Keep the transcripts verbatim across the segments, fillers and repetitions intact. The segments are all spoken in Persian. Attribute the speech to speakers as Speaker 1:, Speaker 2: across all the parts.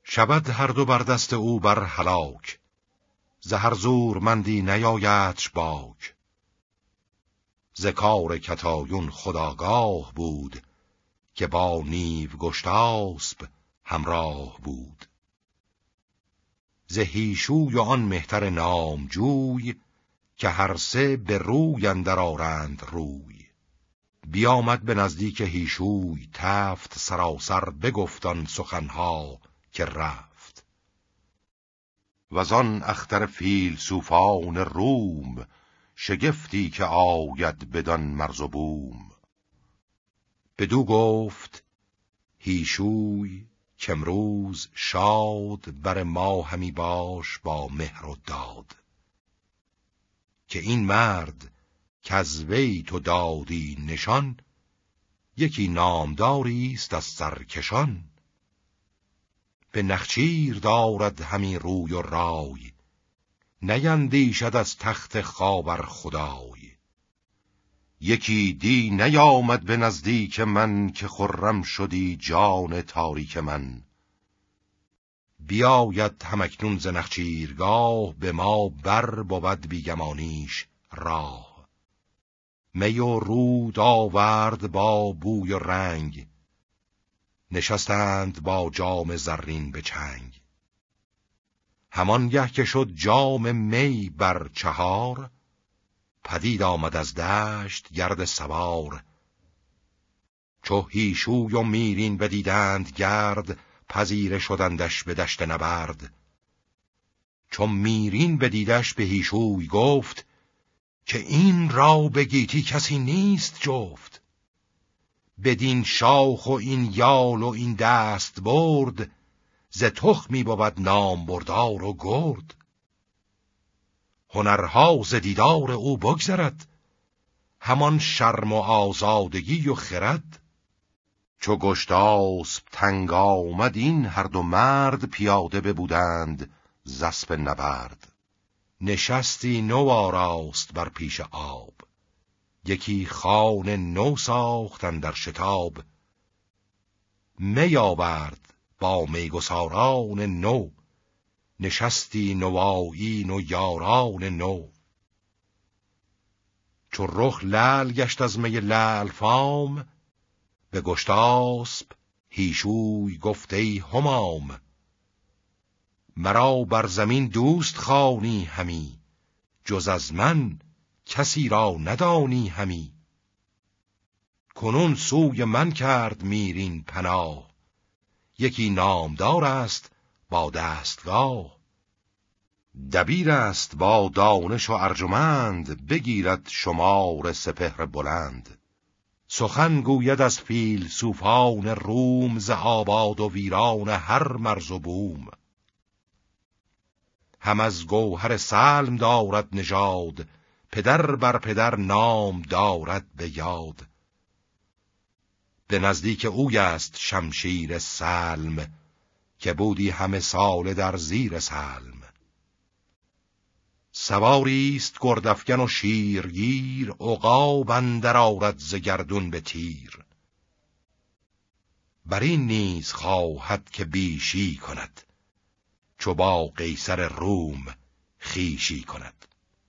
Speaker 1: شود هر دو بر دست او بر هلاک، ز هر زورمندی نیایدش باک. ز کار کتایون خودآگاه بود، که با نیو گشتاسپ همراه بود. ز هیشوی و آن مهتر نامجوی، که هر سه به روی اندر آرند روی. بیامد به نزدیک هیشوی تفت، سراسر بگفت آن سخنها که رفت. وزان اختر فیلسوفان روم، شگفتی که آید بدان مرز و بوم. بدو گفت هیشوی کامروز شاد، بر ما همی باش با مهر و داد. که این مرد کز وی تو دادی نشان، یکی نامداری است از سرکشان. به نخچیر دارد همی روی و رای، نیندیشد از تخت خاور خدای. یکی دی نیامد به نزدیک من، که خرم شدی جان تاریک من. بیاید همکنون ز نخچیرگاه، به ما بر بود بیگمانیش راه. می و رود آورد با بوی و رنگ، نشستند با جام زرین به چنگ. همانگه که شد جام می بر چهار، پدید آمد از دشت گرد سوار. چو هیشوی و میرین بدیدند گرد، پذیره شدندش به دشت نبرد. چو میرین بدیدش به هیشوی گفت، که این را به گیتی کسی نیست جفت. بدین شاخ و این یال و این دست برد، ز تخمی بود نام بردار و گرد. هنرها ز دیدار او بگذرد، همان شرم و آزادگی و خرد. چو گشتاسپ تنگ آمد این هر دو مرد، پیاده ببودند ز اسپ نبرد. نشستی نو آراست بر پیش آب، یکی خوان نو ساخت اندر شتاب. می آورد با میگساران نو، نشستی نوآیین و یاران نو. چو رخ لعل گشت از می لعل فام، به گشتاسپ هیشوی گفت ای همام. مرا بر زمین دوست خوانی همی، جز از من کسی را ندانی همی. کنون سوی من کرد میرین پناه، یکی نامدار است با دستگاه. دبیر است با دانش و ارجمند، بگیرد شمار سپهر بلند. سخن گوید از فیلسوفان روم، ز آباد و ویران هر مرز و بوم. هم از گوهر سلم دارد نژاد، پدر بر پدر نام دارد به یاد. به نزدیک اوی است شمشیر سلم، که بودی همه ساله در زیر سلم. سواریست گردافگن و شیرگیر، عقاب اندر آرد ز گردون به تیر. بر این نیز خواهد که بیشی کند، چو با قیصر روم خویشی کند.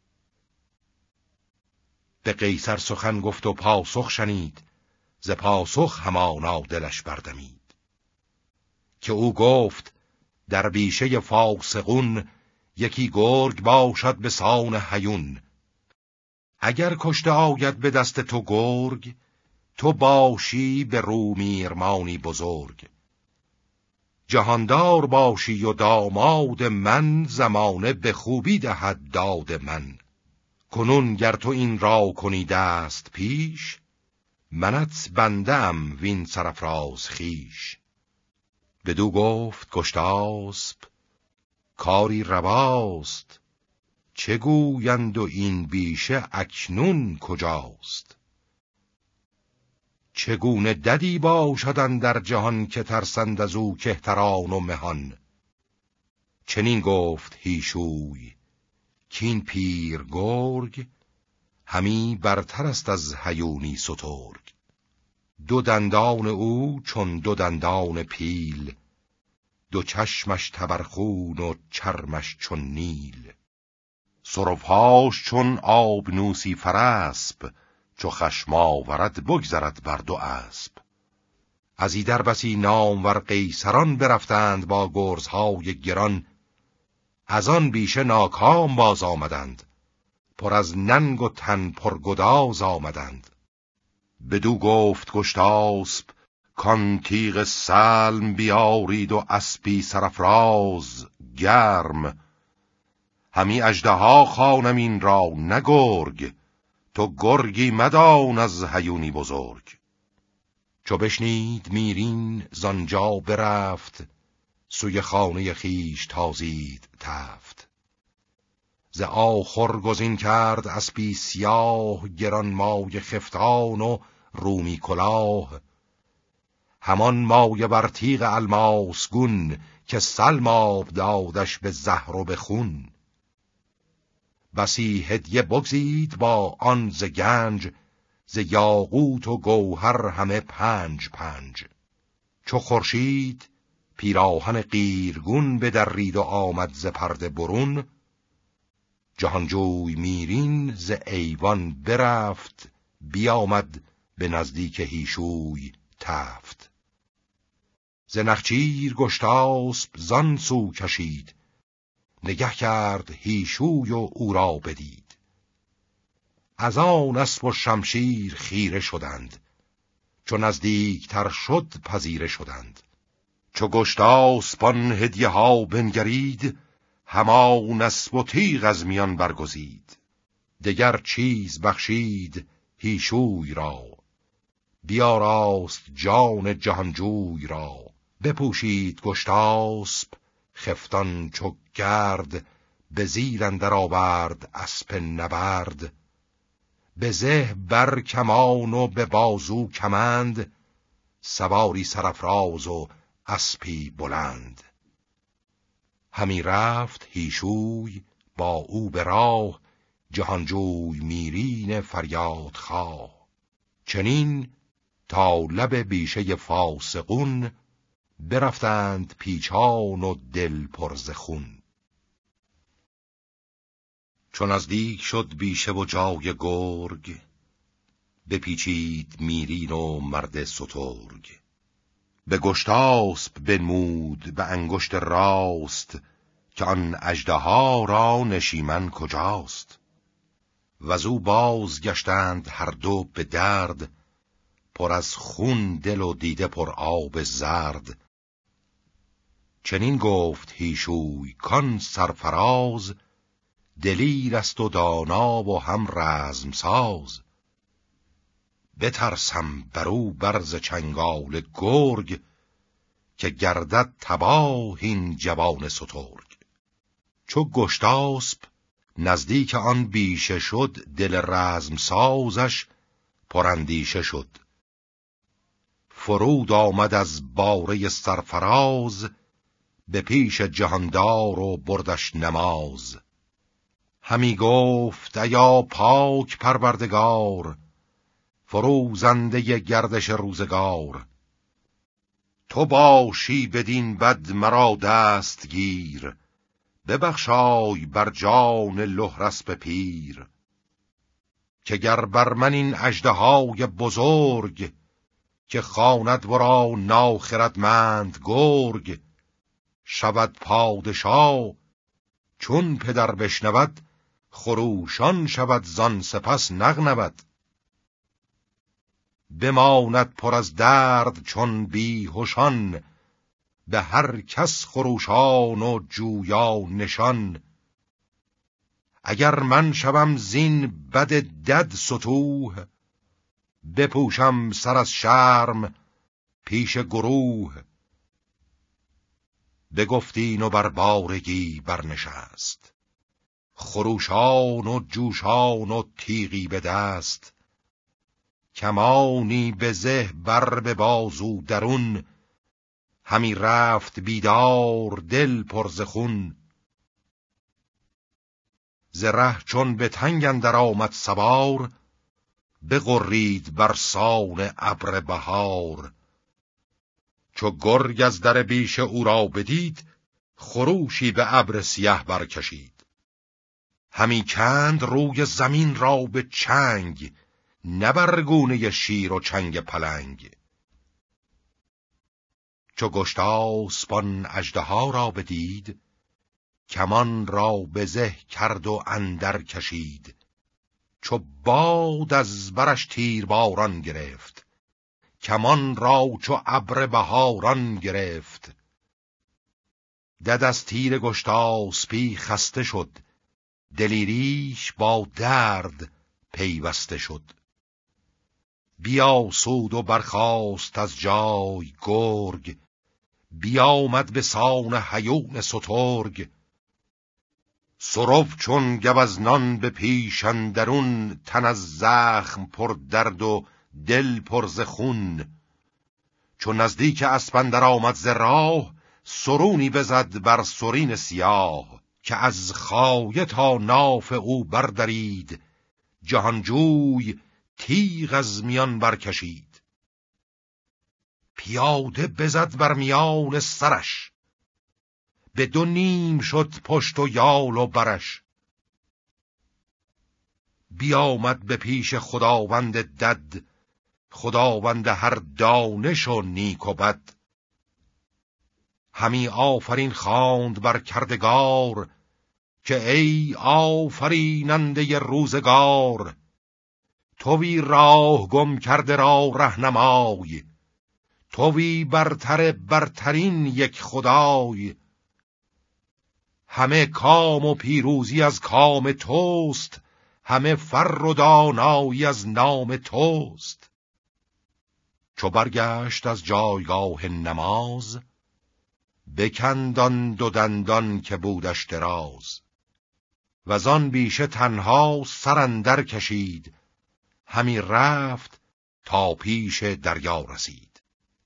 Speaker 1: به قیصر سخن گفت و پاسخ شنید، ز پاسخ همانا دلش بردمید. که او گفت در بیشه فاسقون، یکی گرگ باشد به سان هیون. اگر کشته آید به دست تو گرگ، تو باشی به رومیرمانی بزرگ. جهاندار باشی و داماد من، زمانه به خوبی دهد داد من. کنون گر تو این را کنی دست پیش، منت بنده ام وین سرافراز خویش. بدو گفت گشتاسپ کاری رواست، چه گویند و این بیشه اکنون کجاست؟ چگونه ددی باشدن در جهان، که ترسند از او کهتران و مهان. چنین گفت هیشوی کین پیر گرگ، همی برتر است از هیونی سترگ. دو دندان او چون دو دندان پیل، دو چشمش تبرخون و چرمش چون نیل. سرفهاش چون آبنوسی فرسب، چو خشم آورد بگذرد بر دو اسب. از ایدر بسی نامور قیصران برفتند با گرزهای گران، از آن بیشه ناکام باز آمدند، پر از ننگ و تن پرگداز آمدند. بدو گفت گشتاسپ کان تیغ سلم بیارید و اسپی سرافراز گرم. همی اژدها خوانم این را نه گرگ، تو گرگی مدان از هیونی بزرگ. چو بشنید میرین زانجا برفت، سوی خانه خیش تازید تفت. ز آخر گزین کرد اسپی سیاه، گران مایه خفتان و رومی کلاه. همان مایه بر تیغ الماس گون، که سلم آب دادش به زهر و به خون. بسی هدیه بگزید با آن ز گنج، ز یاقوت و گوهر همه پنج پنج. چو خورشید پیراهن قیرگون بدرید و آمد ز پرده برون. جهانجوی میرین ز ایوان برفت، بیامد به نزدیک هیشوی تفت. ز نخچیر گشتاسپ زان سو کشید، نگه کرد هیشوی و او را بدید. از آن اسب و شمشیر خیره شدند، چو نزدیک تر شد پذیره شدند. چو گشتاسپ آن هدیه ها بنگرید، همان اسب و تیغ از میان برگزید. دگر چیز بخشید هیشوی را، بیاراست جان جهانجوی را. بپوشید گشتاسپ خفتان چو گرد، به زیر اندر آورد اسپ نبرد. به زه بر کمان و به بازو کمند، سواری سرافراز و اسپی بلند. همی رفت هیشوی با او به راه، جهانجوی میرین فریاد خواه. چنین تا لب بیشه فاسقون، برفتند پیچان و دل پر ز خون. چون نزدیک شد بیشه و جای گرگ، بپیچید میرین و مرد سترگ. به گشتاسپ بنمود به انگشت راست، که آن اژدها را نشیمن کجاست. وزو باز گشتند هر دو به درد، پر از خون دل و دیده پر آب زرد. چنین گفت هیشوی کان سرفراز، دلیر است و دانا و هم رزم ساز. بترسم برو برز چنگال گرگ، که گردد تباه این جوان سترگ. چو گشتاسپ نزدیک آن بیشه شد، دل رزم سازش پراندیشه شد. فرود آمد از باره سرفراز، به پیش جهاندار و بردش نماز. همی گفت ایا پاک پروردگار، فروزنده گردش روزگار. تو باشی بدین بد مرا دست گیر، ببخشای بر جان لهراسپ پیر. که گر بر من این اژدهای بزرگ، که خواند ورا ناخردمند گرگ. شود پادشاه چون پدر بشنود، خروشان شود زان سپس نغنود. بماند پر از درد چون بیهوشان، به هر کس خروشان و جویا نشان. اگر من شوم زین بد دد ستوه، بپوشم سر از شرم پیش گروه. بگفتین و بر بارگی برنشست، خروشان و جوشان و تیغی به دست. کمانی به زه بر به بازو درون، همی رفت بیدار دل پر ز خون. ز ره چون به تنگ اندر آمد سوار، بغرید بر سان ابر بهار. چو گرگ از در بیش او را بدید، خروشی به ابر سیه برکشید. همی کند روی زمین را به چنگ، نه بر گونه شیر و چنگ پلنگ. چو گشتاسپ اژدها را بدید، کمان را به زه کرد و اندر کشید. چو باد از برش تیر باران گرفت، کمان را چو ابر بهاران گرفت. دد از تیر گشتاسپی خسته شد، دلیریش با درد پیوسته شد. بیاسود و برخاست از جای گرگ، بیامد به سان هیون سترگ. سرو چون گوزنان به پیش اندرون، تن از زخم پر درد و دل پر ز خون. چون نزدیک اسپ اندر آمد ز راه، سرونی بزد بر سرین سیاه. که از خایه تا ناف او بردرید، جهانجوی تیغ از میان برکشید. پیاده بزد بر میان سرش، به دو نیم شد پشت و یال و برش. بیامد به پیش خداوند دد، خداوند هر دانش و نیک و بد. همی آفرین خواند بر کردگار، که ای آفریننده روزگار. توی راه گم کرده را رهنمای، توی برتر برترین یک خدای. همه کام و پیروزی از کام توست، همه فر و دانایی از نام توست. چو برگشت از جایگاه نماز، بکندان دو دندان که بودش دراز. وزان بیشه تنها سر اندر کشید، همی رفت تا پیش دریا رسید.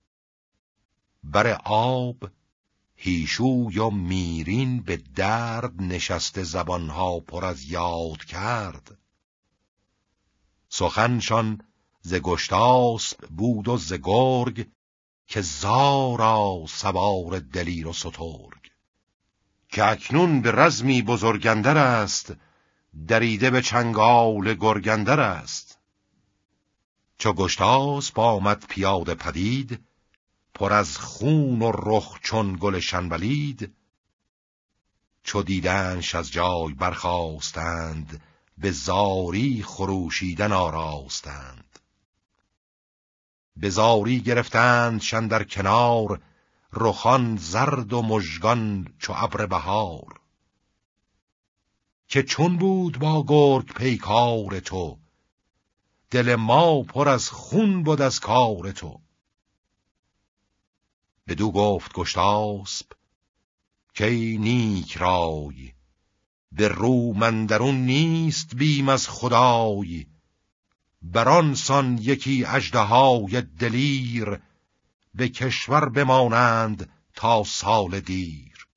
Speaker 1: بر آب هیشوی و میرین به درد نشسته، زبانها پر از یاد کرد. سخنشان ز گشتاسپ بود و ز گرگ، که زارا سوار دلیر و سترگ. که اکنون به رزمی بزرگندر است، دریده به چنگال گرگندر است. چو گشتاسپ آمد پیاده پدید، پر از خون و رخ چون گل شنبلید. چو دیدنش از جای برخاستند، به زاری خروشیدن آراستند. به زاری گرفتند شن در کنار، رخان زرد و مژگان چو ابر بهار. که چون بود با گرگ پیکار تو، دل ما پر از خون بود از کار تو. بدو گفت گشتاسپ که ای نیک رای، به روم اندرون نیست بیم از خدای. بران سان یکی اژدهای دلیر، به کشور بمانند تا سال دیر.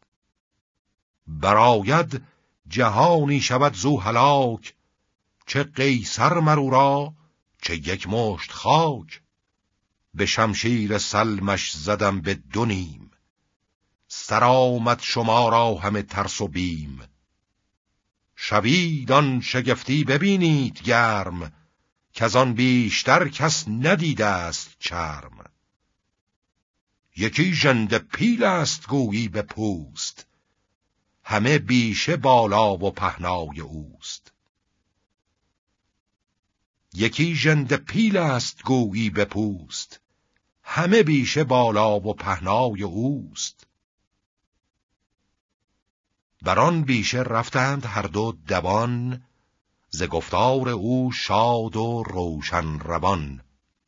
Speaker 1: براید جهانی شود زو هلاک، چه قیصر مرو را چه یک مشت خاک. به شمشیر سلمش زدم به دو نیم، سر آمد شما را همه ترس و بیم. شوید آن شگفتی ببینید گرم، که از آن بیشتر کس ندیده است چرم. یکی ژنده پیل است گویی به پوست، همه بیشه بالا و پهنای اوست. یکی ژنده پیل است گویی به پوست، همه بیشه بالا و پهنای اوست. بران بیشه رفتند هر دو دوان، ز گفتار او شاد و روشن روان.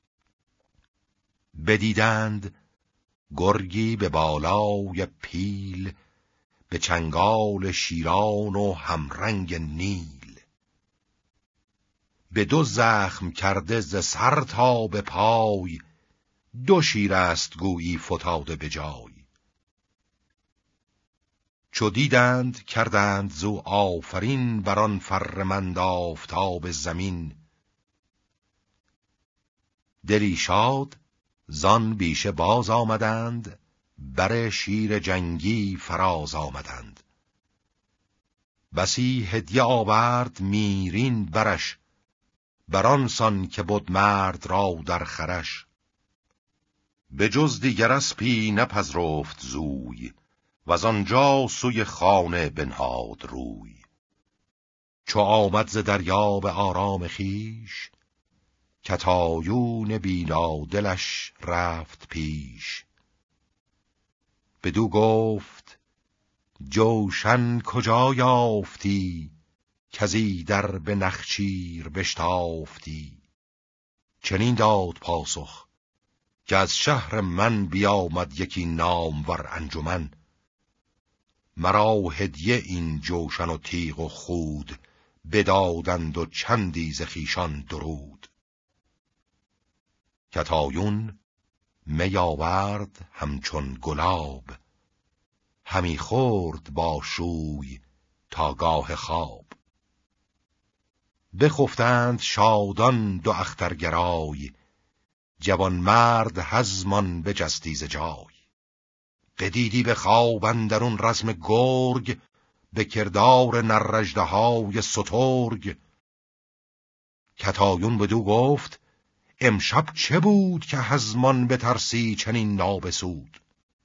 Speaker 1: بدیدند گرگی به بالای پیل، به چنگال شیران و همرنگ نیل. به دو زخم کرده ز سر تا به پای، دو شیر است گویی فتاده به جای. چو دیدند کردند زو آفرین، بران فرمند آفتاب زمین. دلی شاد زان بیشه باز آمدند، بر شیر جنگی فراز آمدند. بسی هدیه آورد میرین برش، بران سان که بود مرد را در خرش. به جز دیگر اسپی نپذرفت زوی، و آنجا سوی خانه بنهاد روی. چو آمد ز دریا به آرام خیش، کتایون بینا دلش رفت پیش. بدو گفت جوشن کجا یافتی، کزی در به نخچیر بشتافتی. چنین داد پاسخ که از شهر من بیامد یکی نامور انجمن. مرا هدیه این جوشن و تیغ و خود، بدادند و چندی ز خویشان درود. کتایون می آورد همچون گلاب، همی خورد با شوی تا گاه خواب. بخفتند شادان دو اخترگرای، جوان مرد هزمان بجستی ز جای. قدیدی به خواب اندرون رزم گرگ، به کردار نر اژدهای سترگ. کتایون بدو گفت امشب چه بود، که هزمان بترسی چنین نابسود.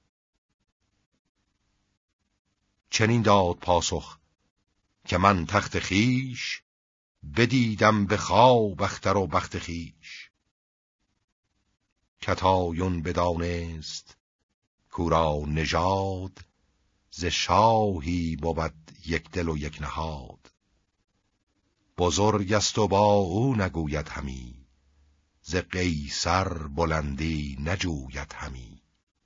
Speaker 1: چنین داد پاسخ که من تخت خیش، بدیدم به خواب اختر و بخت خیش. کتایون بدانست کورا نژاد، ز شاهی بود یک دل و یک نهاد. بزرگ است و با او نگوید همی، ز قیصر بلندی نجوید همی.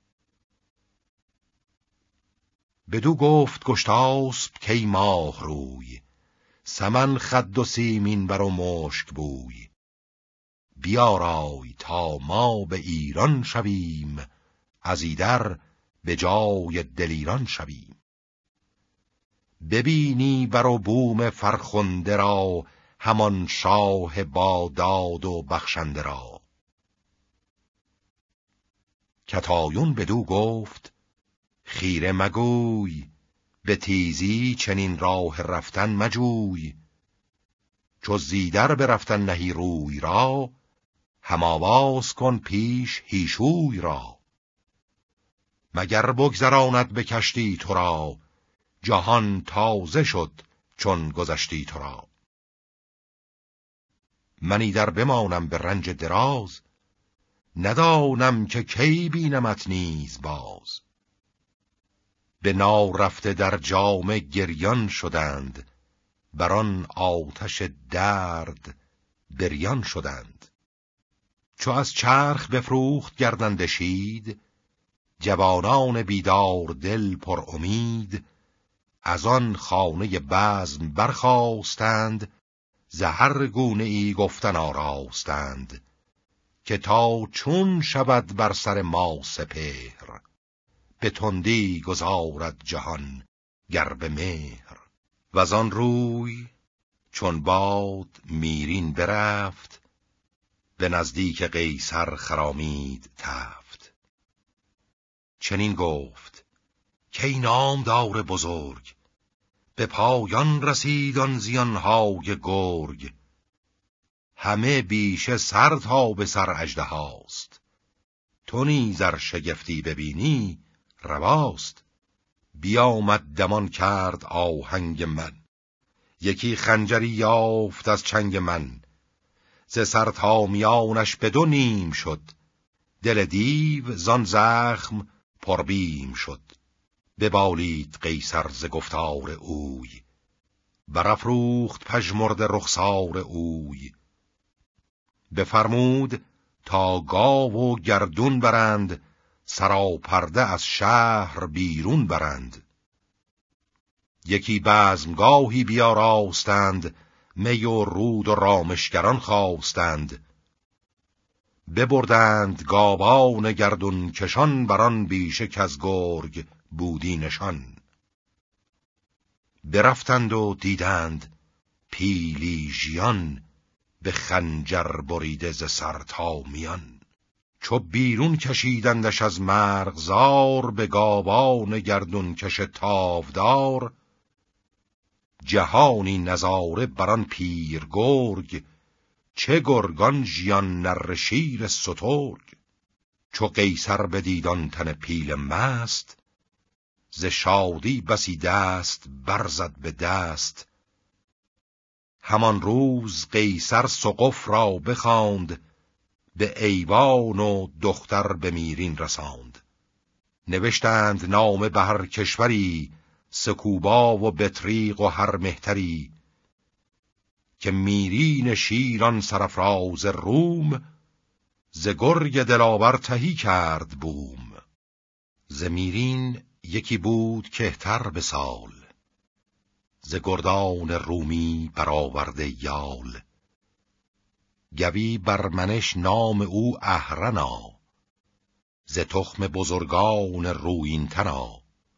Speaker 1: بدو گفت گشتاسپ کی ماه روی، سمن خد و سیمین بر و مشک بوی. بیارای تا ما به ایران شویم، از ایدر به جای دلیران شویم. ببینی بر و بوم فرخنده را، همان شاه با داد و بخشنده را. کتایون بدو گفت خیره مگوی، به تیزی چنین راه رفتن مجوی. چو زیدر برفتن نهی روی را، هم آواز کن پیش هیشوی را. مگر بگذراند به کشتی تو را، جهان تازه شد چون گذشتی تو را. من ایدر بمانم به رنج دراز، ندانم که کی بینمت نیز باز. به ناو رفته در جام گریان شدند، بران آتش درد بریان شدند. چو از چرخ بفروخت گردندشید، جوانان بیدار دل پر امید. از آن خانه بزم برخاستند، ز هر گونه ای گفتن آراستند. که تا چون شود بر سر ما سپهر، به تندی گذارد جهان گر به مهر. وزان روی چون باد میرین برفت، به نزدیک قیصر خرامید تفت. چنین گفت کی نامدار بزرگ، به پایان رسید آن زیانهای گرگ. همه بیشه سر تا به سر اژدهاست، تو نیز ار شگفتی ببینی رواست. بیامد دمان کرد آهنگ من، یکی خنجری یافت از چنگ من. ز سر تا میانش به دو نیم شد، دل دیو زان زخم پربیم شد. ببالید قیصر ز گفتار اوی، برافروخت پژمرده رخسار اوی. بفرمود تا گاو و گردون برند، سراپرده از شهر بیرون برند. یکی بزمگاهی بیاراستند، می و رود و رامشگران خواستند. ببردند گاوان گردون کشان، بران بیشه کز گرگ بودی نشان. برفتند و دیدند پیلی ژیان، به خنجر بریده ز سر تا میان. چو بیرون کشیدندش از مرغزار، به گاوان گردون کش تاودار. جهانی نظاره بران پیر گرگ، چه گرگان ژیان نره شیر سترگ. چو قیصر بدید آن تن پیل مست، ز شادی بسی دست برزد به دست. همان روز قیصر سقف را بخواند، به ایوان و دختر به میرین رساند. نوشتند نامه به هر کشوری، سکوبا و بطریق و هر مهتری. که میرین شیران سرافراز روم، ز گرگ دلاور تهی کرد بوم. ز میرین یکی بود کهتر به سال، ز گردان رومی برآورده یال. گوی برمنش نام او اهرنا، ز تخم بزرگان رویین تنا.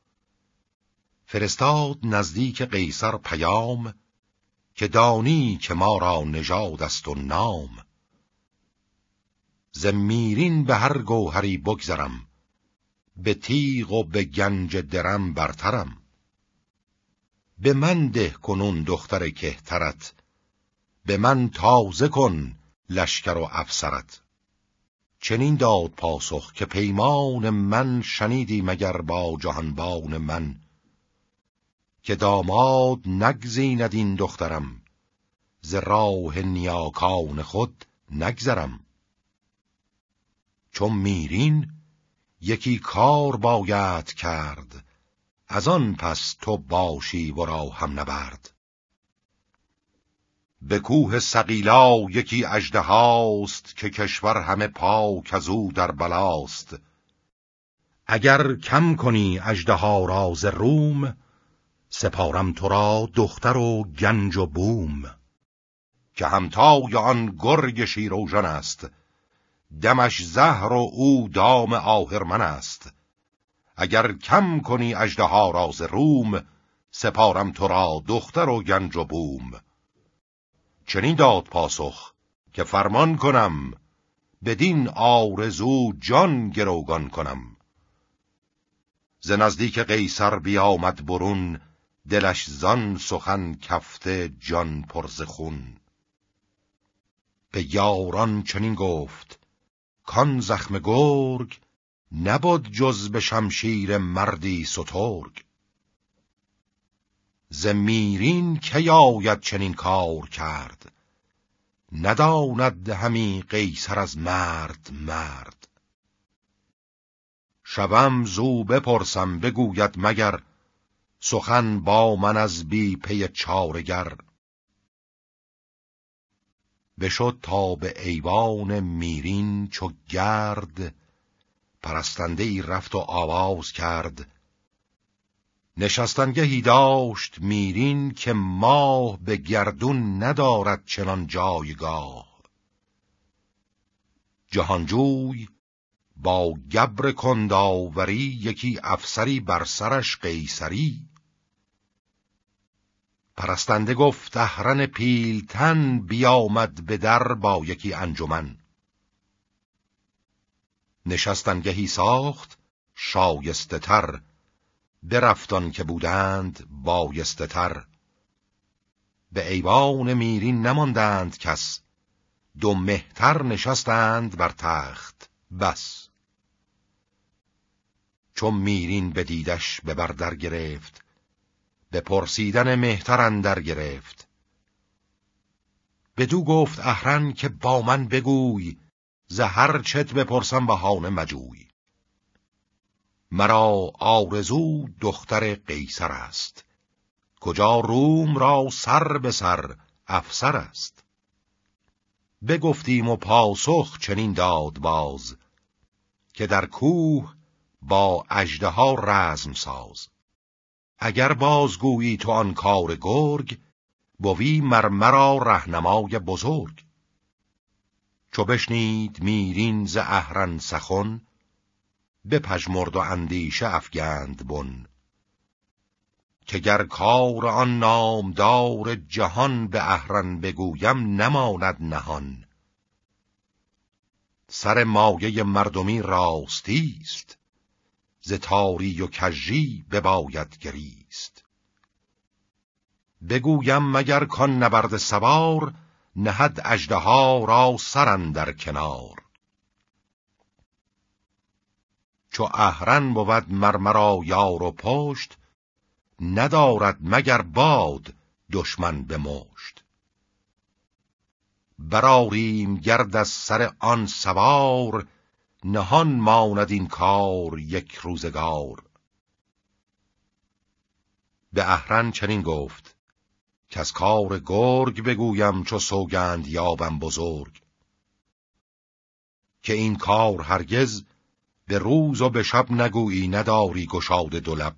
Speaker 1: فرستاد نزدیک قیصر پیام، که دانی که ما را نژاد است و نام. ز میرین به هر گوهری بگذرم، به تیغ و به گنج درم برترم. به من ده کنون دختر کهترت، به من تازه کن لشکر و افسرت. چنین داد پاسخ که پیمان من، شنیدی مگر با جهانبان من. که داماد نگزیند این دخترم، ز راه نیاکان خود نگذرم. چون میرین یکی کار باید کرد، از آن پس تو باشی ورا هم نبرد. به کوه سقیلا یکی اژدهاست، که کشور همه پاک از او در بلاست. اگر کم کنی اژدها را ز روم، سپارم تو را دختر و گنج و بوم. که همتای آن گرگ شیراوژن است، دمش زهر و او دام آهرمن است. اگر کم کنی اژدها را ز روم، سپارم تو را دختر و گنج و بوم. چنین داد پاسخ که فرمان کنم، بدین آرزو جان گروگان کنم. ز نزدیک قیصر بیامد برون، دلش زان سخن کفته جان پر ز خون. به یاران چنین گفت کان زخم گرگ، نبود جز به شمشیر مردی سترگ. ز میرین کی آید چنین کار کرد، نداند همی قیصر از مرد مرد. شوم زو بپرسم بگوید مگر، سخن با من از بی پی چارگر. بشد تا به ایوان میرین چو گرد، پرستنده ای رفت و آواز کرد. نشستنگهی داشت میرین، که ماه به گردون ندارد چنان جایگاه. جهانجوی با گبر کنداوری، یکی افسری بر سرش قیصری. پرستنده گفت اهرن پیلتن، بیامد به در با یکی انجمن. نشستنگهی ساخت شایسته تر، برفتان که بودند بایسته تر. به ایوان میرین نماندند کس، دو مهتر نشستند بر تخت بس. چون میرین بدیدش به بر در گرفت، به پرسیدن مهتر اندر گرفت. بدو گفت اهرن که با من بگوی، ز هر چت بپرسم بهانه مجوی. مرا آرزو دختر قیصر است، کجا روم را سر به سر افسر است. بگفتیم و پاسخ چنین داد باز، که در کوه با اژدها رزم ساز. اگر بازگویی تو آن کار گرگ، بوی مرمرا رهنمای بزرگ. چو بشنید میرین ز اهرن سخن، بپژمرد و اندیشه افگند بن. که گر کار آن نامدار جهان، به اهرن بگویم نماند نهان. سر مایه مردمی راستیست، ز تاری و کژی بباید گریست. بگویم مگر کان نبرد سوار، نهد اژدها را سر اندر کنار. چو اهرن بود مر مرا یار و پشت، ندارد مگر باد دشمن به مشت. برآریم گرد از سر آن سوار، نهان ماند این کار یک روزگار. به اهرن چنین گفت کز کار گرگ بگویم چو سوگند یابم بزرگ. که این کار هرگز به روز و به شب نگویی، نداری گشاده دو لب.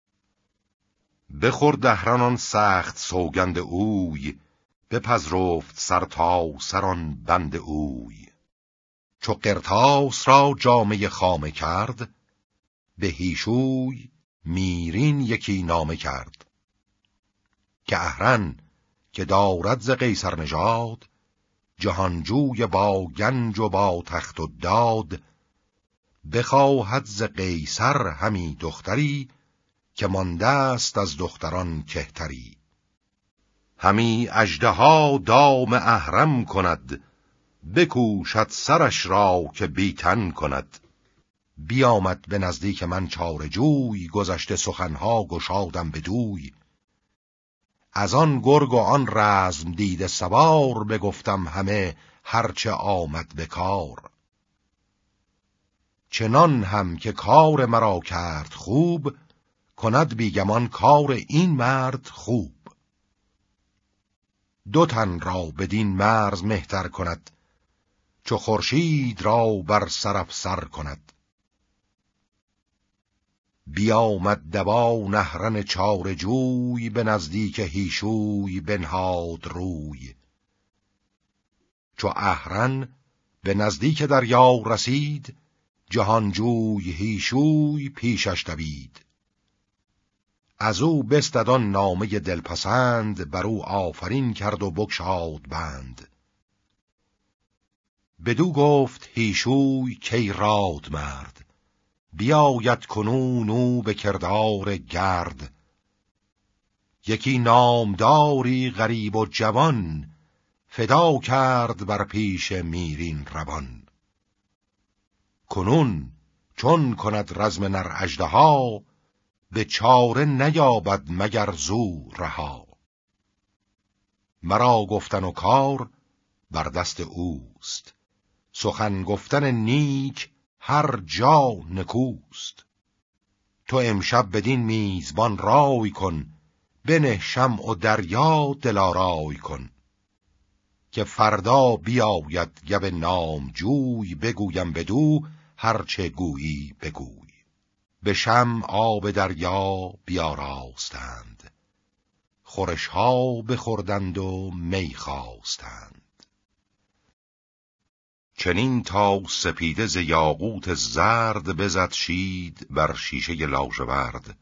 Speaker 1: بخورد اهرن آن سخت سوگند اوی، بپذرفت سر تا سر آن بند اوی. چو قرطاس را جامه خامه کرد، به هیشوی میرین یکی نامه کرد. که اهرن که دارد ز قیصر نژاد، جهانجوی با گنج و با تخت و داد. بخواهد ز قیصر همی دختری، که مانده است از دختران کهتری. همی اژدها دام اهرم کند، بکوشد سرش را که بیتن کند. بیامد به نزدیک من چاره جوی، گذشته سخنها گشادم بدوی. از آن گرگ و آن رزم دیده سوار، بگفتم همه هرچه آمد به کار. چنان هم که کار مرا کرد خوب، کند بیگمان کار این مرد خوب. دو تن را بدین مرز مهتر کند، چو خورشید را بر سر افسر کند. بیامد دوان اهرن چاره جوی، به نزدیک هیشوی بنهاد روی. چو اهرن به نزدیک دریا رسید، جهانجوی هیشوی پیشش دوید. از او بستد آن نامه دلپسند، بر او آفرین کرد و بگشاد بند. بدو گفت هیشوی کی راد مرد، بیاید کنون او به کردار گرد. یکی نامداری غریب و جوان، فدا کرد بر پیش میرین روان. کنون چون کند رزم نر اژدها، به چاره نیابد مگر زو رها. مرا گفتن و کار بر دست اوست، سخن گفتن نیک هر جا نکوست. تو امشب بدین میزبان رای کن، بنه شمع و دریا دلارای کن. که فردا بیاید گو نامجوی، بگویم بدو هرچه گویی بگوی. به شمع آب دریا بیاراستند، خورشها بخوردند و می خواستند. چنین تا سپیده ز یاقوت زرد، بزد شید بر شیشه لاژورد.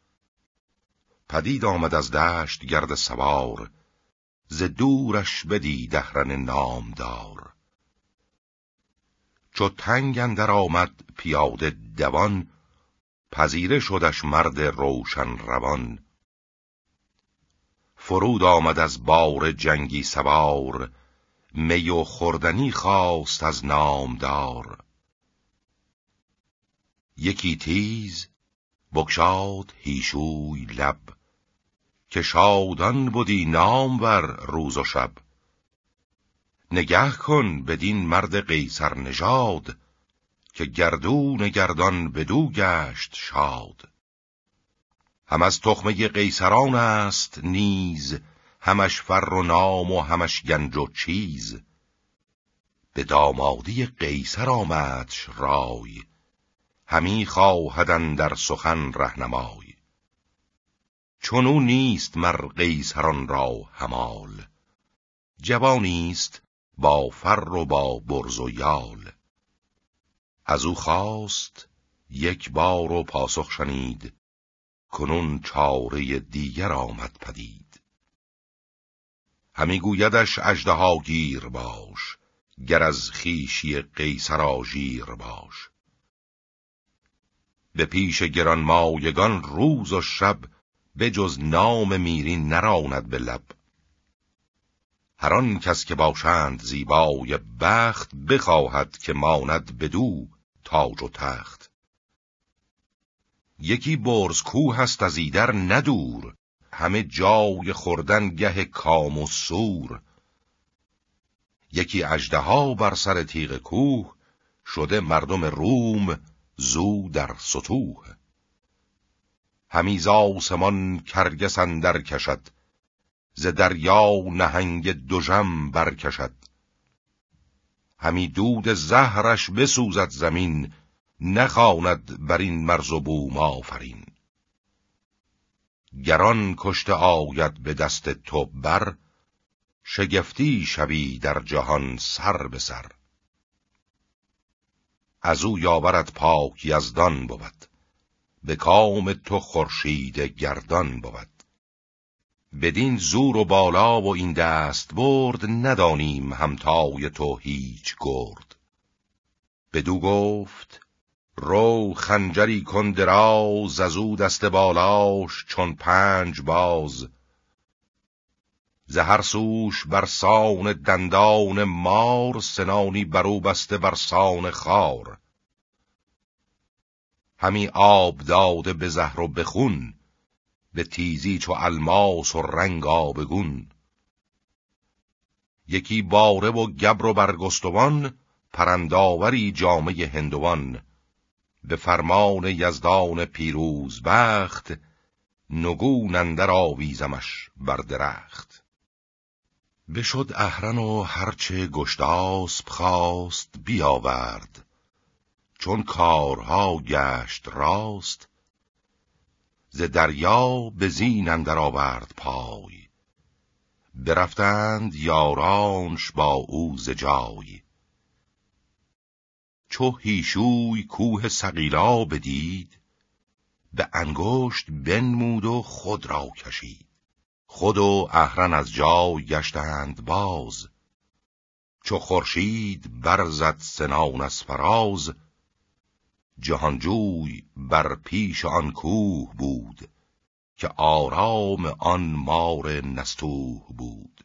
Speaker 1: پدید آمد از دشت گرد سوار، ز دورش بدید اهرن نامدار. چو تنگ اندر آمد پیاده دوان، پذیره شدش مرد روشن روان. فرود آمد از بار جنگی سوار، می و خوردنی خواست از نامدار. یکی تیز بگشاد هیشوی لب، که شادان بودی نامور روز و شب. نگه کن بدین مرد قیصر نژاد، که گردون گردان بدو گشت شاد. هم از تخمه قیصران است نیز، همش فر و نام و همش گنج و چیز. به دامادی قیصر آمدش رای، همی خواهدن در سخن رهنمای. چونو نیست مر قیصران را همال، جوانیست با فر و با برز و یال. از او خواست یک بار و پاسخ شنید، کنون چاره دیگر آمد پدید. همی گویدش اژدها گیر باش، گر از خویشی قیصر آژیر باش. به پیش گرانمایگان روز و شب، به جز نام میری نراند به لب. هر آن کس که باشند زیبای بخت، بخواهد که ماند بدو تاج و تخت. یکی برز کوه است از ایدر ندور، همه جای خوردن گه کام و سور. یکی اژدها بر سر تیغ کوه، شده مردم روم زو در ستوه. همی ز آسمان کرگس اندر کشد، ز دریا نهنگ دژم برکشد. همی دود زهرش بسوزد زمین، نخواند بر این مرز و بوم آفرین. گران کشته آید به دست تو بر، شگفتی شوی در جهان سر به سر. از او یاورت پاک یزدان بود، به کام تو خورشید گردان بود. بدین زور و بالا و این دست برد، ندانیم همتای تو هیچ گرد. بدو گفت رو خنجری کن دراز، از او دست بالاش چون پنج باز. ز هر سوش برسان دندان مار، سنانی برو بسته برسان خار. همی آب داده به زهر و به خون، به تیزی چو الماس و رنگ آبگون. یکی باره و گبر و برگستوان، پرنداوری جامه هندوان. به فرمان یزدان پیروز بخت، نگون اندر آویزمش بر درخت. بشد اهرن و هرچه گشتاسپ خواست، بیاورد چون کارها گشت راست. ز دریا به زین اندر آورد پای، برفتند یارانش با او ز جای. چو هیشوی کوه صقیلا بدید، به انگشت بنمود و خود را کشید. خود و اهرن از جای گشتند باز، چو خورشید برزد سنان از فراز. جهانجوی بر پیش آن کوه بود، که آرام آن مار نستوه بود.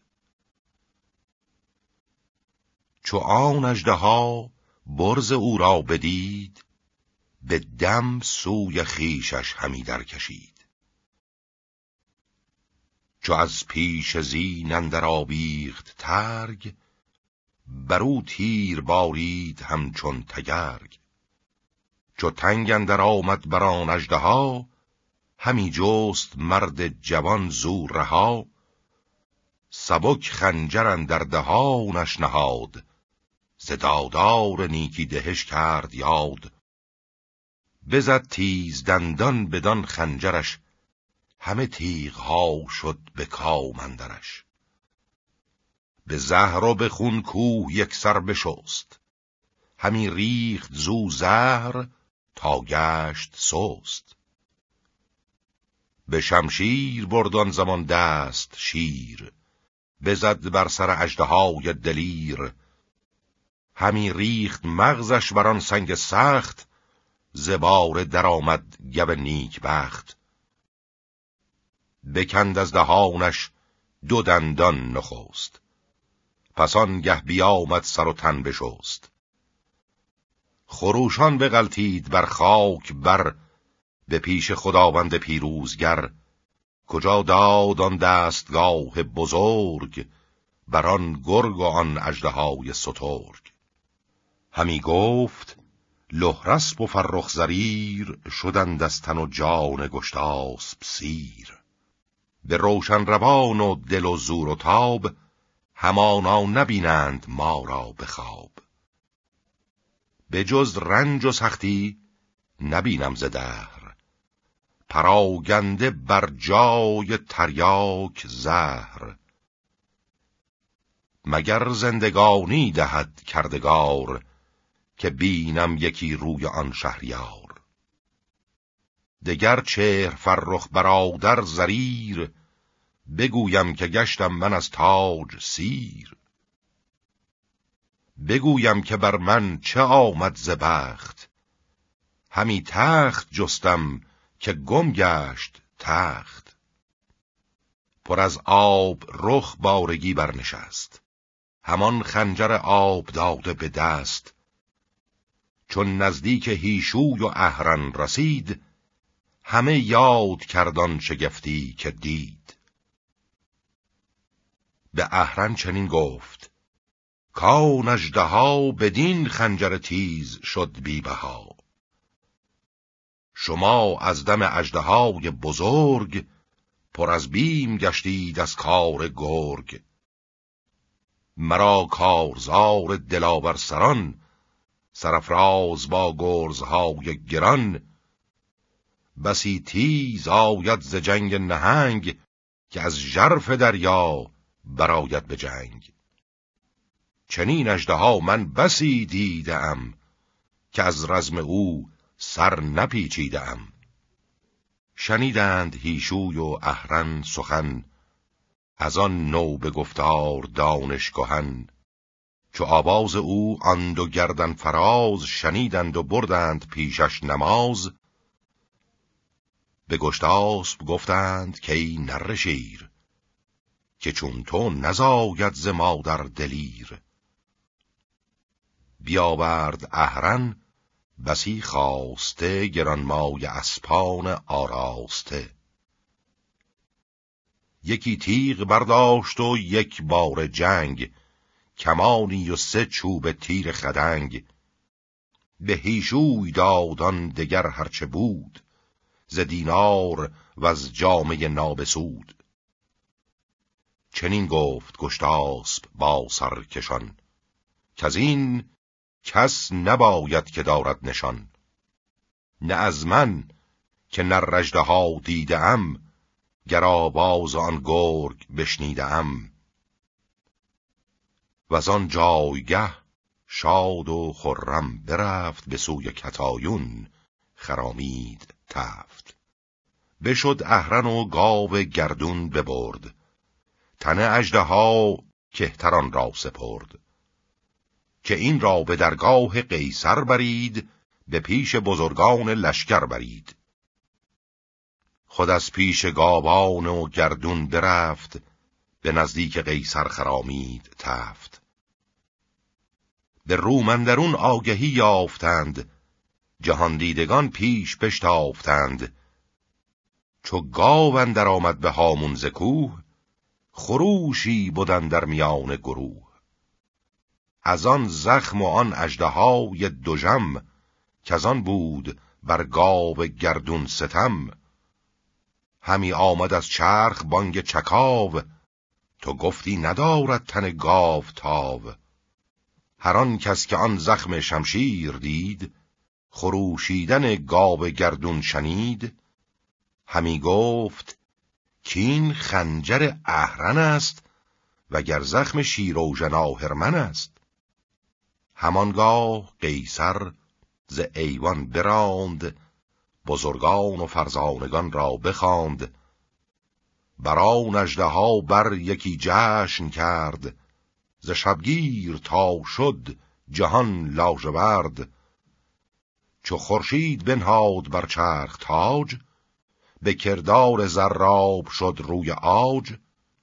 Speaker 1: چو آن اژدها برز او را بدید، به دم سوی خویشش همی در کشید. چو از پیش زین اندر آویخت ترگ، برو تیر بارید همچون تگرگ. چو تنگ اندر آمد بر آن اژدها، همی جست مرد جوان زو رها. سبک خنجر اندر دهانش نهاد، ز دادار نیکی دهش کرد یاد. بزد تیز دندان بدان خنجرش، همه تیغها شد به کام اندرش. به زهر و به خون کوه یک سر بشست، همی ریخت زو زهر تا گشت سست. به شمشیر برد آن زمان دست شیر، بزد بر سر اژدهای دلیر. همی ریخت مغزش بر آن سنگ سخت، ز باره درآمد گو نیک بخت. بکند از دهانش دو دندان نخست، پس آنگه بیامد سر و تن بشست. خروشان بغلتید بر خاک بر، به پیش خداوند پیروزگر. کجا داد آن دستگاه بزرگ، بر آن گرگ و آن اژدهای سترگ. همی گفت لهرسپ و فرخ زریر، شدند از تن و جان گشتاسپ سیر. به روشن روان و دل و زور و تاب، همانا نبینند ما را به خواب. به جز رنج و سختی نبینم ز دهر، پراگنده بر جای تریاک زهر. مگر زندگانی دهد کردگار، که بینم یکی روی آن شهریار. دگر چهر فرخ برادر زریر، بگویم که گشتم من از تاج سیر. بگویم که بر من چه آمد ز بخت. همی تخت جستم که گم گشت تخت. پر از آب رخ بارگی برنشست، همان خنجر آب داده به دست. چون نزدیک هیشوی و اهرن رسید، همه یاد کردان شگفتی که دید. به اهرن چنین گفت کان اژدها بدین خنجر تیز شد بی بها. شما از دم اژدهای بزرگ، پر از بیم گشتید از کار گرگ. مرا کارزار دلاور سران، سرافراز با گرزهای گران. بسی تیز آید ز جنگ نهنگ، که از ژرف دریا براید به جنگ. چنین اژدها من بسی دیدم، که از رزم او سر نپیچیدم. شنیدند هیشوی و اهرن سخن، از آن نو به گفتار دانش کهن. چو آواز او آن دو گردن فراز، شنیدند و بردند پیشش نماز. به گشتاسپ گفتند که ای نره شیر، که چون تو نزاید ز مادر دلیر. بیاورد اهرن بسی خواسته، گرانمایه اسپان آراسته. یکی تیغ برداشت و یک بار جنگ، کمانی و سه چوب تیر خدنگ. به هیشوی دادان دگر هرچه بود، ز دینار و از جامه نابسود. چنین گفت گشتاسپ با سرکشان، کز این کس نباید که دارد نشان. نه از من که نر اژدها دیده ام، گر آواز آن گرگ بشنیده ام. وز آن جایگه شاد و خرم برفت، به سوی کتایون خرامید تفت. بشد اهرن و گاو گردون ببرد، تن اژدها کهتران را سپرد. که این را به درگاه قیصر برید، به پیش بزرگان لشکر برید. خود از پیش گاوان و گردون برفت، به نزدیک قیصر خرامید تفت. به روم اندرون آگهی یافتند، جهان دیدگان پیش بشتافتند. چو گاو اندر آمد به هامون ز کوه، خروشی بدن در میان گروه. از آن زخم و آن اژدهای دژم، کز آن بود بر گاو گردون ستم. همی آمد از چرخ بانگ چکاو، تو گفتی ندارد تن گاو تاو. هر آن کس که آن زخم شمشیر دید، خروشیدن گاو گردون شنید. همی گفت کین خنجر اهرن است، وگر زخم شیراوژن آهرمن است. همانگاه قیصر ز ایوان براند، بزرگان و فرزانگان را بخواند. بران اژدها بر یکی جشن کرد، ز شبگیر تا شد جهان لاژورد. چو خورشید بنهاد بر چرخ تاج، به کردار زراب شد روی عاج.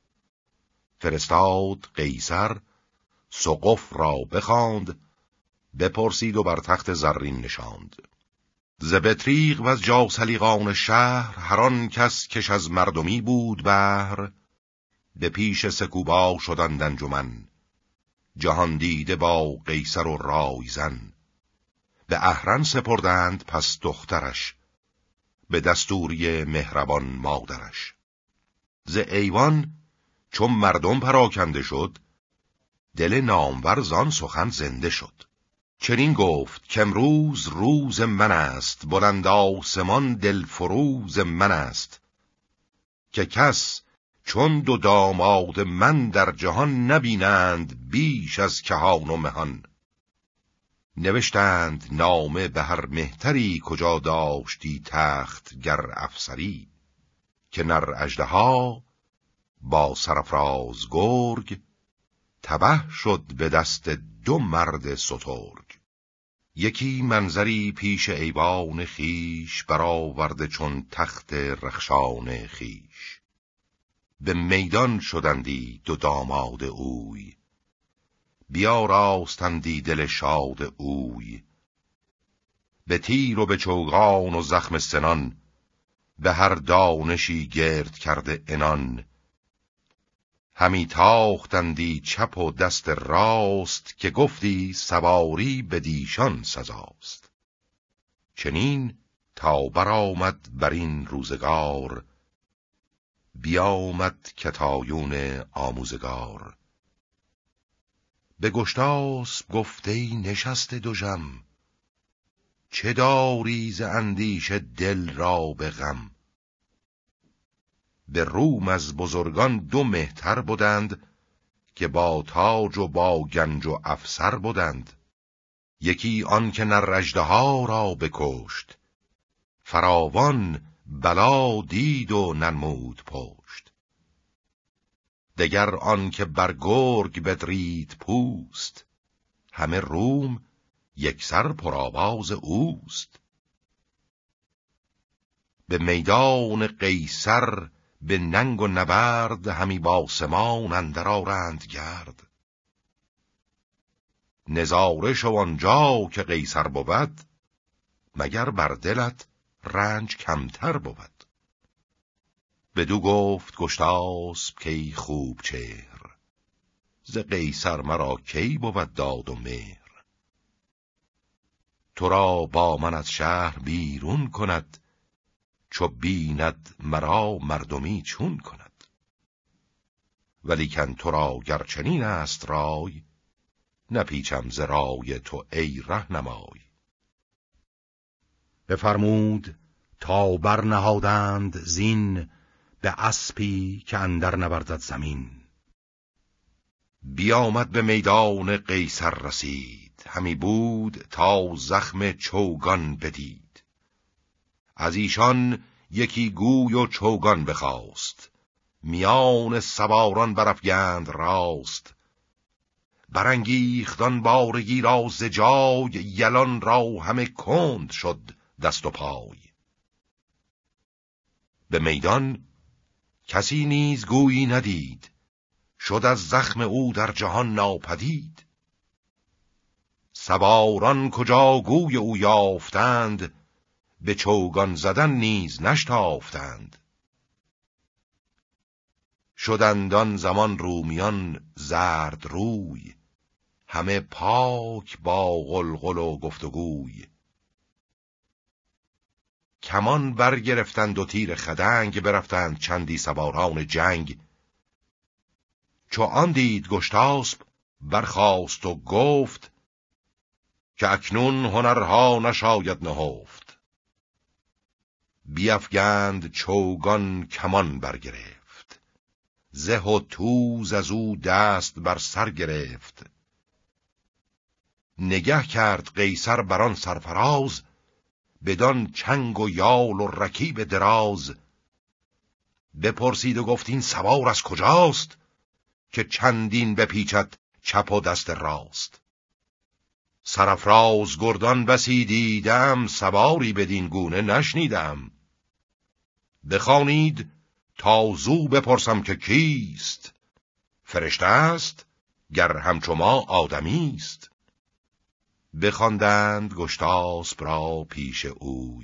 Speaker 1: فرستاد قیصر سقف را بخواند، بپرسید و بر تخت زرین نشاند. ز بطریق و از جاثلیقان شهر، هر آن کس کش از مردمی بود بهر. به پیش سکوبا شدند انجمن، جهان دیده با قیصر و رایزن. به اهرن سپردند پس دخترش، به دستوری مهربان مادرش. ز ایوان چون مردم پراکنده شد، دل نامور زان سخن زنده شد. چنین گفت که امروز روز من است، بلند آسمان دل فروز من است. که کس چون دو داماد من در جهان، نبینند بیش از کهان و مهان. نوشتند نامه به هر مهتری، کجا داشتی تخت گر افسری. که نر اژدها با سرافراز گرگ، تبه شد به دست دو مرد سترگ. یکی منظری پیش ایوان خیش، برآورده چون تخت رخشان خیش. به میدان شدندی دو داماد اوی، بیاراستندی دل شاد اوی. به تیر و به چوگان و زخم سنان، به هر دانشی گرد کرده عنان. همی تاختندی چپ و دست راست، که گفتی سواری بدیشان سزاست. چنین تا برآمد بر این روزگار، بیامد کتایون آموزگار. به گشتاسپ گفت ای نشسته دژم، چه داری ز اندیشه دل را به غم. به روم از بزرگان دو مهتر بودند، که با تاج و با گنج و افسر بودند. یکی آن که نر اژدها را بکشت، فراوان بلا دید و ننمود پشت. دگر آن که بر گرگ بدرید پوست، همه روم یک سر پرآواز اوست. به میدان قیصر به ننگ و نبرد، همی با سمان اندر آرند گرد. نظاره شو آنجا که قیصر بود، مگر بر دلت رنج کمتر بود. بدو گفت گشتاسپ کی خوب چهر، ز قیصر مرا کی بود داد و مهر. تو را با من از شهر بیرون کند، چو بیند مرا مردمی چون کند. ولیکن تو را گرچنین است رای، نپیچم ز رای تو ای رهنمای.
Speaker 2: بفرمود تا برنهادند زین، به اسپی که اندر نوردد زمین.
Speaker 1: بیامد به میدان قیصر رسید، همی بود تا زخم چوگان بدید. از ایشان یکی گوی و چوگان بخواست، میان سواران برافگند راست. برانگیختان بارگی را ز جای، یلان را همه کند شد دست و پای. به میدان کسی نیز گویی ندید، شد از زخم او در جهان ناپدید. سواران کجا گوی او یافتند، به چوگان زدن نیز نشتافتند. شدند آن زمان رومیان زرد روی، همه پاک با غلغل و گفتگوی. کمان برگرفتند و تیر خدنگ، برفتند چندی سواران جنگ. چو آن دید گشتاسپ برخاست و گفت، که اکنون هنرها نشاید نهفت. بیفگند چوگان کمان برگرفت، زه و توز از او دست بر سر گرفت. نگه کرد قیصر بران سرفراز، بدان چنگ و یال و رکیب دراز. بپرسید و گفت این سوار از کجاست، که چندین بپیچد چپ و دست راست. سرافراز گردان بسی دیدم، سواری بدین گونه نشنیدم. بخوانید تا زو بپرسم که کیست، فرشته است گر همچو ما آدمی است. بخواندند گشتاسپ را پیش اوی،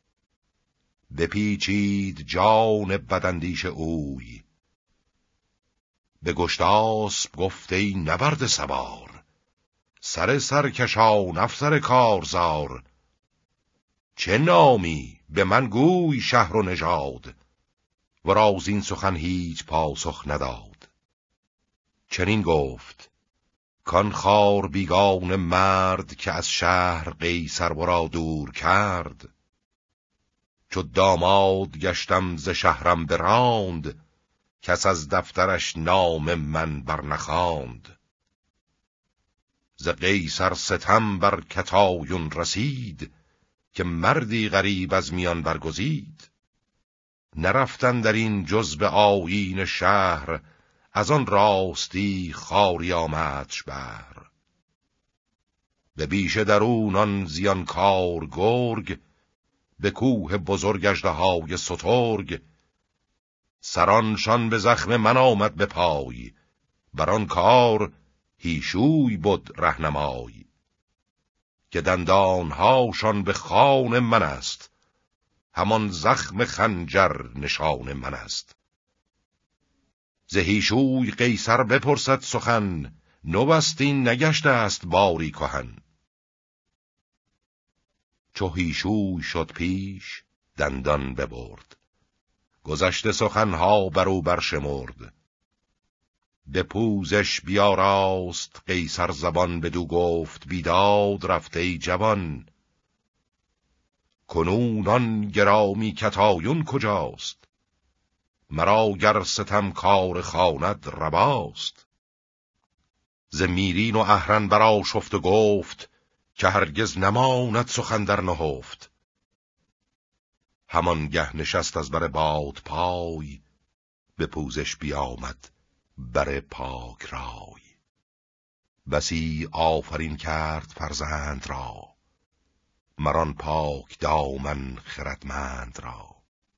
Speaker 1: بپیچید جان بداندیش اوی. به گشتاسپ گفت ای نبرد سوار، سر سرکشان افسر کارزار. چه نامی به من گوی شهر و نژاد، ورا زین سخن هیچ پاسخ نداد. چنین گفت کان خار بیگان مرد، که از شهر قیصر ورا دور کرد. چو داماد گشتم ز شهرم براند، کس از دفترش نام من برنخواند. ز قیصر ستم بر کتایون رسید، که مردی غریب از میان برگزید. نرفتن در این جز به آیین شهر، از آن راستی خاری آمدش بر. به بیش درون آن زیانکار گرگ، به کوه بزرگ اژدهای سترگ. سرانشان به زخم من آمد به پای، بران کار هیشوی بود رهنمای. که دندانهاشان به خوان من است، همان زخم خنجر نشان من است. ز هیشوی قیصر بپرسد سخن، نوست این نگشته است باری کهن. چو هیشوی شد پیش دندان ببرد، گذشته سخنها برو برشمرد. به پوزش بیاراست قیصر زبان، بدو گفت بیداد رفته ای جوان. کنون آن گرامی کتایون کجاست، مرا گر ستم کار خواند رواست. ز میرین و اهرن برا شفت و گفت، که هرگز نماند سخن در نهفت. همان گه نشست از بر باد پای، به پوزش بیامد بر پاک رای. بسی آفرین کرد فرزند را، مران پاک دامن خردمند را.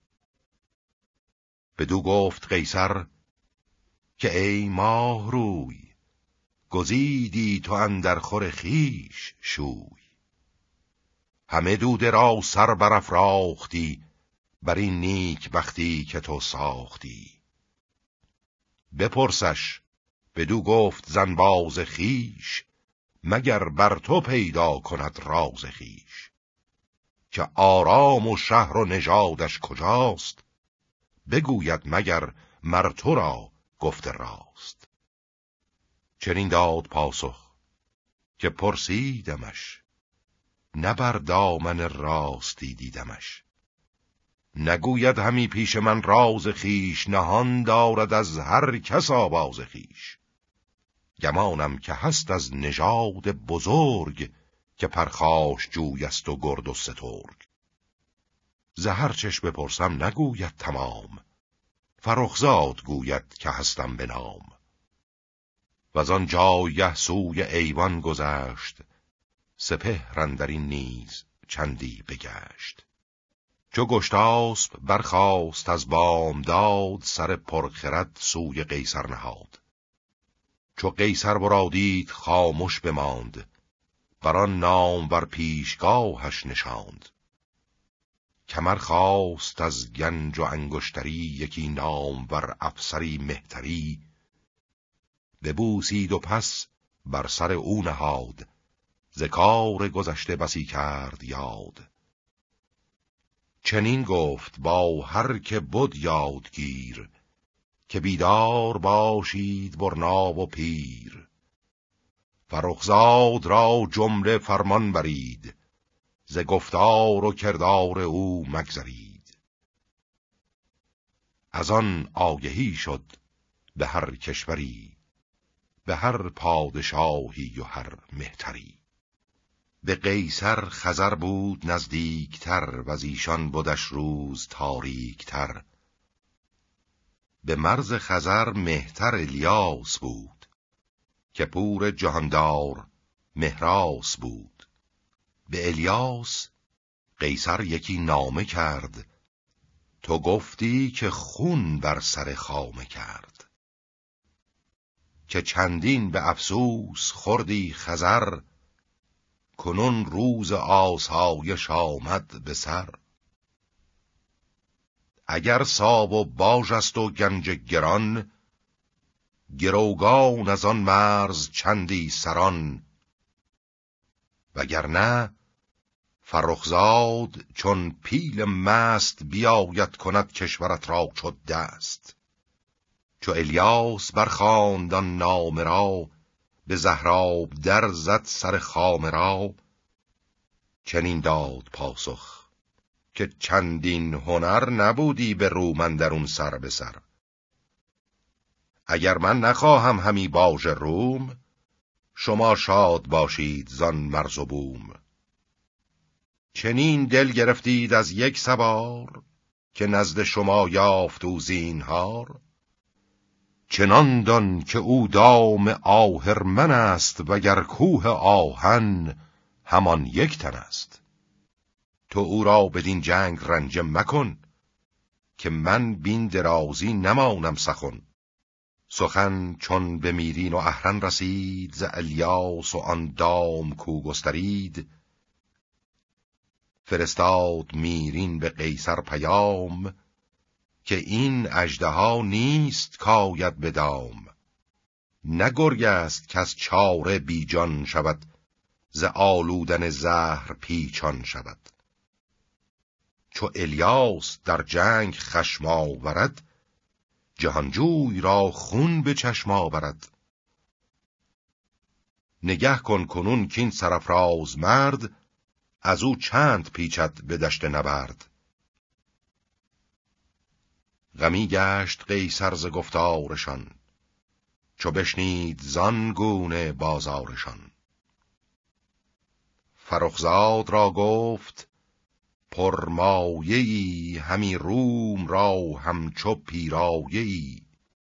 Speaker 1: بدو گفت قیصر که ای ماه روی، گزیدی تو اندر خور خویش شوی. همه دوده را سر برافراختی، بر این نیک بختی که تو ساختی. بپرسش بدو گفت زنباز خویش، مگر بر تو پیدا کند راز خویش. که آرام و شهر و نژادش کجاست، بگوید مگر مر تو را گفته راست. چنین داد پاسخ که پرسیدمش، نه بر دامن راستی دیدمش. نگوید همی پیش من راز خویش، نهان دارد از هر کس آواز خویش. گمانم که هست از نژاد بزرگ، که پرخاش جوی است و گرد و سترگ. ز هر چش بپرسم نگوید تمام، فرخزاد گوید که هستم به نام. وزان جایگه سوی ایوان گذشت، سپهر اندرین نیز چندی بگشت. چو گشتاسپ برخاست از بامداد، سر پرخرد سوی قیصر نهاد. چو قیصر ورا دید خاموش بماند، بران نام بر پیشگاهش نشاند. کمر خواست از گنج و انگشتری، یکی نام بر افسری مهتری. ببوسید و پس بر سر او نهاد، ز کار گذشته بسی کرد یاد. چنین گفت با هر که بد یادگیر، که بیدار باشید برنا و پیر. فرخزاد را جمله فرمان برید، ز گفتار و کردار او مگذرید. از آن آگهی شد به هر کشوری، به هر پادشاهی و هر مهتری. به قیصر خزر بود نزدیکتر، و از ایشان بودش روز تاریکتر. به مرز خزر مهتر الیاس بود، که پور جهاندار مهراس بود. به الیاس قیصر یکی نامه کرد، تو گفتی که خون بر سر خامه کرد. که چندین به افسوس خوردی خزر، کنون روز آسایش آمد به سر. اگر ساو و باژ است و گنج گران، گروگان از آن مرز چندی سران. وگرنه فرخزاد چون پیل مست، بیاید کند کشورت را چو دست. چو الیاس برخواند آن نامه را، به زهراب در زد سر خامه را. چنین داد پاسخ که چندین هنر، نبودی به روم اندرون سر به سر. اگر من نخواهم همی باژ روم، شما شاد باشید زان مرز و بوم. چنین دل گرفتید از یک سوار، که نزد شما یافت او زینهار. چنان دان که او دام آهرمن است وگر کوه آهن همان یک تن است. تو او را بدین جنگ رنجه مکن که من بین درازی نمانم سخن. سخن چون به میرین و اهرن رسید ز الیاس و آن دام کو گسترید. فرستاد میرین به قیصر پیام که این اژدها نیست کاید به دام. نه گرگ است کز چاره بی جان شود ز آلودن زهر پیچان شود. چو الیاس در جنگ خشم آورد جهانجوی را خون به چشم آورد. نگه کن کنون کین سرافراز مرد از او چند پیچد به دشت نبرد. غمی گشت قیصر ز گفتارشان چو بشنید زان گونه بازارشان. فرخزاد را گفت پرمایه‌ای همی روم را همچو پیرایه‌ای.